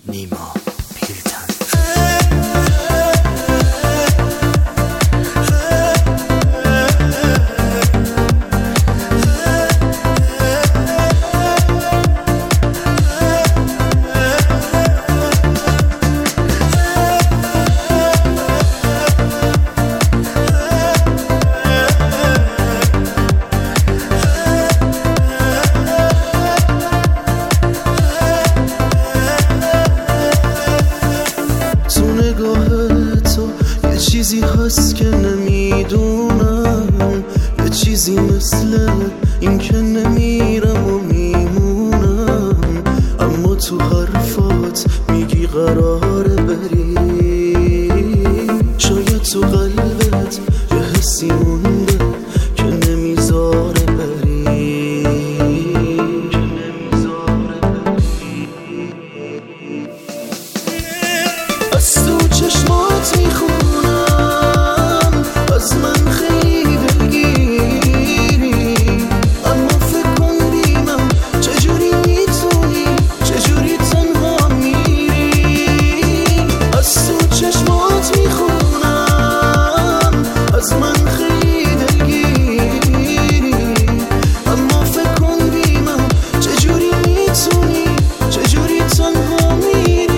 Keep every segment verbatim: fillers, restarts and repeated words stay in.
نیما پیلتن. چیزی هست که نمیدونم، یه چیزی مثل این که نمیرم و میمونم، اما تو حرفات میگی قراره بری. شاید تو قلبت یه حسی مونده که نمیذاره بری، که نمیذاره بری. از تو چشمات میخونم، از من خیلی دلگیری، اما فکر کن بی من چجوری میتونی، چجوری تنها میری. از تو چشمات میخونم، از من خیلی دلگیری، اما فکر کن بی من چجوری میتونی، چجوری تنها میری.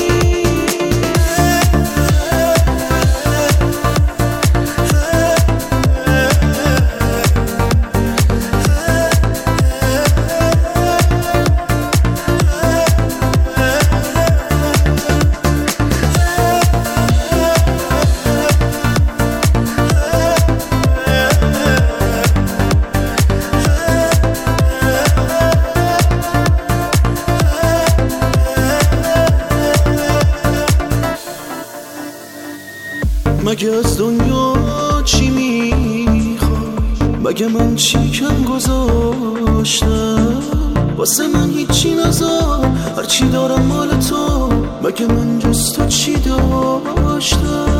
مگه از دنیا چی میخوای؟ مگه من چی کم گذاشتم؟ واسه من هیچی نذار، هرچی دارم مال تو. مگه من جز تو چی داشتم؟